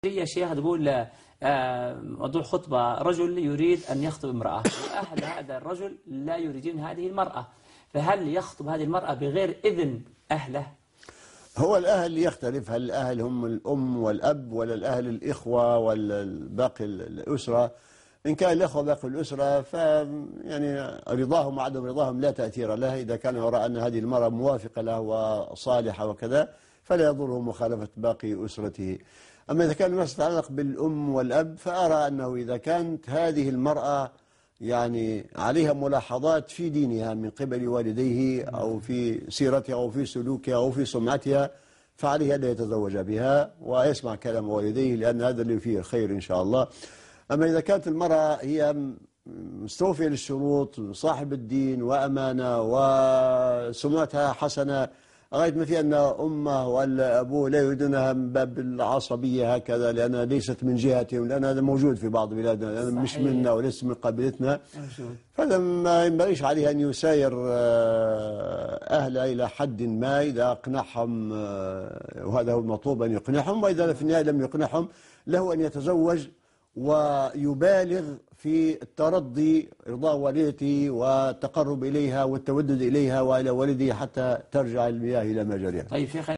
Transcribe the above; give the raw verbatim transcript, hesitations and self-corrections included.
يا شيخ تقول آه، موضوع خطبة رجل يريد أن يخطب امرأة وأهل هذا الرجل لا يريدون هذه المرأة، فهل يخطب هذه المرأة بغير إذن أهله؟ هو الأهل يختلف، هل الأهل هم الأم والأب ولا الأهل الإخوة ولا باقي الأسرة؟ إن كان الإخوة باقي الأسرة ف يعني رضاهم وعدم رضاهم لا تأثير له، إذا كان يرى أن هذه المرأة موافقة له وصالحة وكذا فلا يضره مخالفة باقي أسرته. أما إذا كان ما يتعلق بالأم والأب فأرى أنه إذا كانت هذه المرأة يعني عليها ملاحظات في دينها من قبل والديه أو في سيرتها أو في سلوكها أو في سمعتها فعليه أن يتزوج بها ويسمع كلام والديه، لأن هذا اللي فيه الخير إن شاء الله. أما إذا كانت المرأة هي مستوفية للشروط، صاحب الدين وأمانة وسمعتها حسنة، غاية ما في أن أمه ولا أبوه لا يريدونها من باب العصبية هكذا لأنها ليست من جهتهم، لأن هذا موجود في بعض بلادنا، لأن مش منا وليس من قبيلتنا، فلما ينبغيش عليه أن يساير أهله إلى حد ما إذا أقنعهم، وهذا هو المطلوب أن يقنعهم، وإذا في النهاية لم يقنعهم له أن يتزوج ويبالغ في الترضي رضا والدته والتقرب إليها والتودد إليها وإلى والده حتى ترجع المياه إلى مجاريها. طيب شيخ